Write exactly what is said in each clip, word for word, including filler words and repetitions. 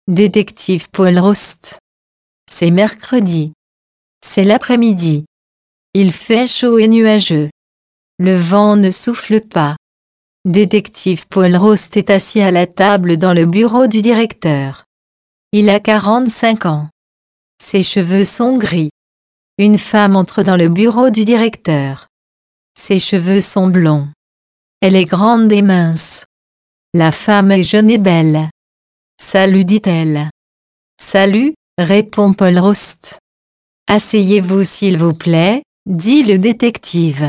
Détective Paul Rost. C'est mercredi. C'est l'après-midi. Il fait chaud et nuageux. Le vent ne souffle pas. Détective Paul Rost est assis à la table dans le bureau du directeur. Il a quarante-cinq ans. Ses cheveux sont gris. Une femme entre dans le bureau du directeur. Ses cheveux sont blonds. Elle est grande et mince. La femme est jeune et belle. Salut, dit-elle. Salut, répond Paul Rost. Asseyez-vous s'il vous plaît, dit le détective.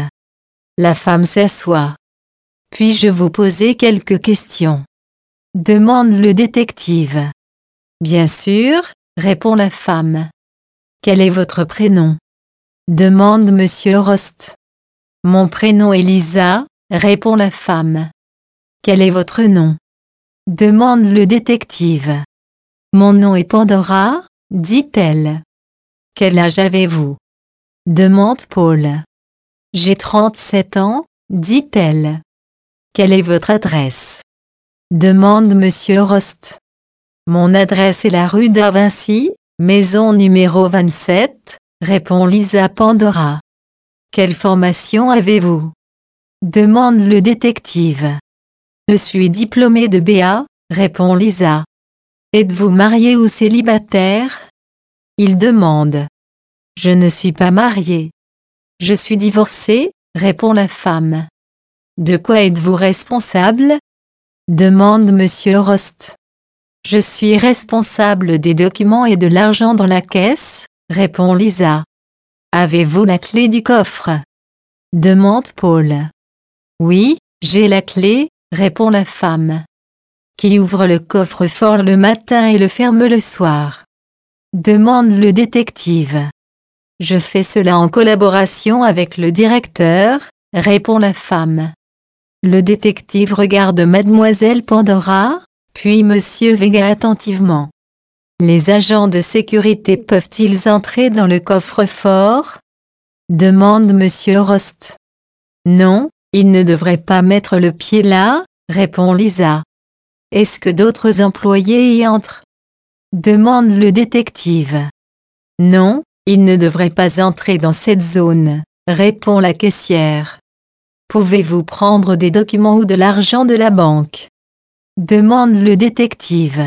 La femme s'assoit. Puis-je vous poser quelques questions? Demande le détective. Bien sûr, répond la femme. Quel est votre prénom? Demande monsieur Rost. Mon prénom est Lisa, répond la femme. Quel est votre nom? Demande le détective. Mon nom est Pandora, dit-elle. Quel âge avez-vous? Demande Paul. J'ai trente-sept ans, dit-elle. Quelle est votre adresse? Demande monsieur Rost. Mon adresse est la rue d'Avincy, maison numéro vingt-sept, répond Lisa Pandora. Quelle formation avez-vous? Demande le détective. Je suis diplômée de B A, répond Lisa. Êtes-vous marié ou célibataire? Il demande. Je ne suis pas marié. Je suis divorcée, répond la femme. De quoi êtes-vous responsable? Demande monsieur Rost. Je suis responsable des documents et de l'argent dans la caisse, répond Lisa. Avez-vous la clé du coffre? Demande Paul. Oui, j'ai la clé, répond la femme. Qui ouvre le coffre-fort le matin et le ferme le soir? Demande le détective. Je fais cela en collaboration avec le directeur, répond la femme. Le détective regarde mademoiselle Pandora, puis monsieur Vega attentivement. Les agents de sécurité peuvent-ils entrer dans le coffre-fort? Demande monsieur Rost. Non, ils ne devraient pas mettre le pied là, répond Lisa. Est-ce que d'autres employés y entrent? Demande le détective. Non, ils ne devraient pas entrer dans cette zone, répond la caissière. Pouvez-vous prendre des documents ou de l'argent de la banque? Demande le détective.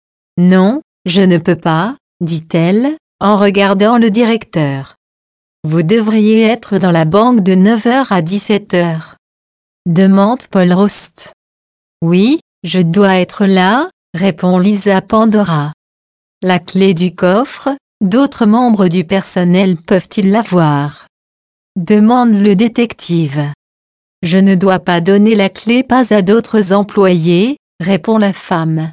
Non, je ne peux pas, dit-elle, en regardant le directeur. Vous devriez être dans la banque de neuf heures à dix-sept heures. Demande Paul Rost. Oui, je dois être là, répond Lisa Pandora. La clé du coffre, d'autres membres du personnel peuvent-ils l'avoir? Demande le détective. Je ne dois pas donner la clé pas à d'autres employés, répond la femme.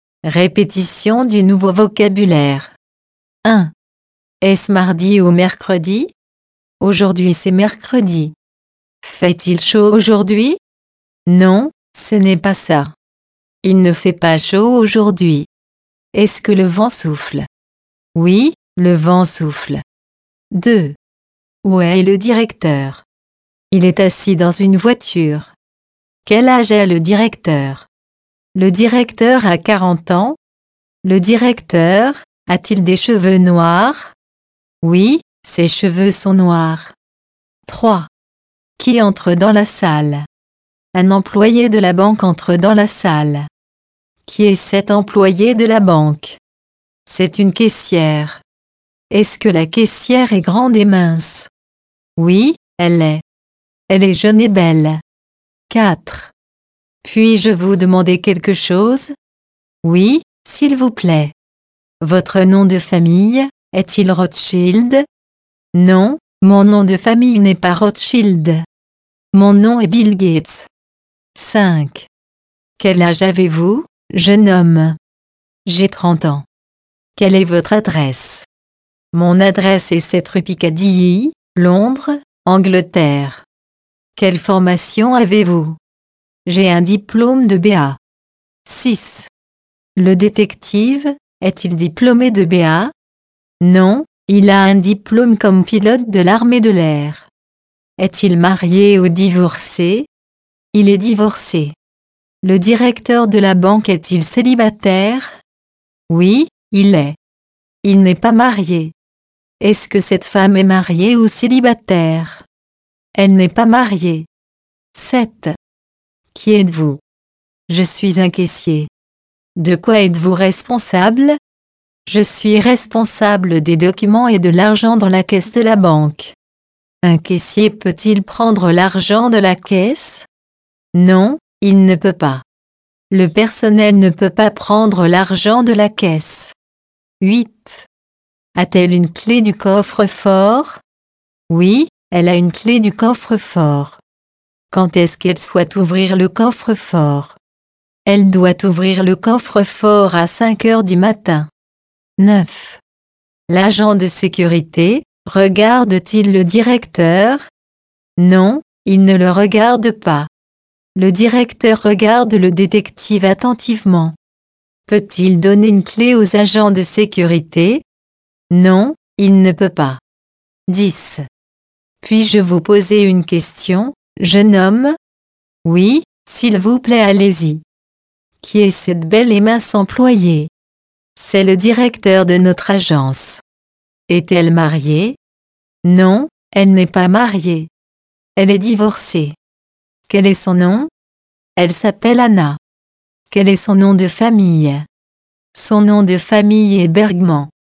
Répétition du nouveau vocabulaire. un. Est-ce mardi ou mercredi? Aujourd'hui c'est mercredi. Fait-il chaud aujourd'hui? Non, ce n'est pas ça. Il ne fait pas chaud aujourd'hui. Est-ce que le vent souffle? Oui, le vent souffle. deux. Où est le directeur? Il est assis dans une voiture. Quel âge a le directeur? Le directeur a quarante ans. Le directeur, a-t-il des cheveux noirs? Oui, ses cheveux sont noirs. trois. Qui entre dans la salle? Un employé de la banque entre dans la salle. Qui est cet employé de la banque? C'est une caissière. Est-ce que la caissière est grande et mince? Oui, elle est. Elle est jeune et belle. quatre. Puis-je vous demander quelque chose? Oui, s'il vous plaît. Votre nom de famille, est-il Rothschild? Non, mon nom de famille n'est pas Rothschild. Mon nom est Bill Gates. cinq. Quel âge avez-vous, jeune homme? J'ai trente ans. Quelle est votre adresse? Mon adresse est sept rue Piccadilly, Londres, Angleterre. Quelle formation avez-vous? J'ai un diplôme de B A. six. Le détective, est-il diplômé de B A? Non, il a un diplôme comme pilote de l'armée de l'air. Est-il marié ou divorcé? Il est divorcé. Le directeur de la banque est-il célibataire? Oui, il est. Il n'est pas marié. Est-ce que cette femme est mariée ou célibataire? Elle n'est pas mariée. sept. Qui êtes-vous? Je suis un caissier. De quoi êtes-vous responsable? Je suis responsable des documents et de l'argent dans la caisse de la banque. Un caissier peut-il prendre l'argent de la caisse? Non, il ne peut pas. Le personnel ne peut pas prendre l'argent de la caisse. huit. A-t-elle une clé du coffre-fort? Oui, elle a une clé du coffre-fort. Quand est-ce qu'elle souhaite ouvrir le coffre-fort? Elle doit ouvrir le coffre-fort à cinq heures du matin. neuf. L'agent de sécurité, regarde-t-il le directeur? Non, il ne le regarde pas. Le directeur regarde le détective attentivement. Peut-il donner une clé aux agents de sécurité? Non, il ne peut pas. dix. Puis-je vous poser une question, jeune homme? Oui, s'il vous plaît, allez-y. Qui est cette belle et mince employée? C'est le directeur de notre agence. Est-elle mariée? Non, elle n'est pas mariée. Elle est divorcée. Quel est son nom? Elle s'appelle Anna. Quel est son nom de famille? Son nom de famille est Bergman.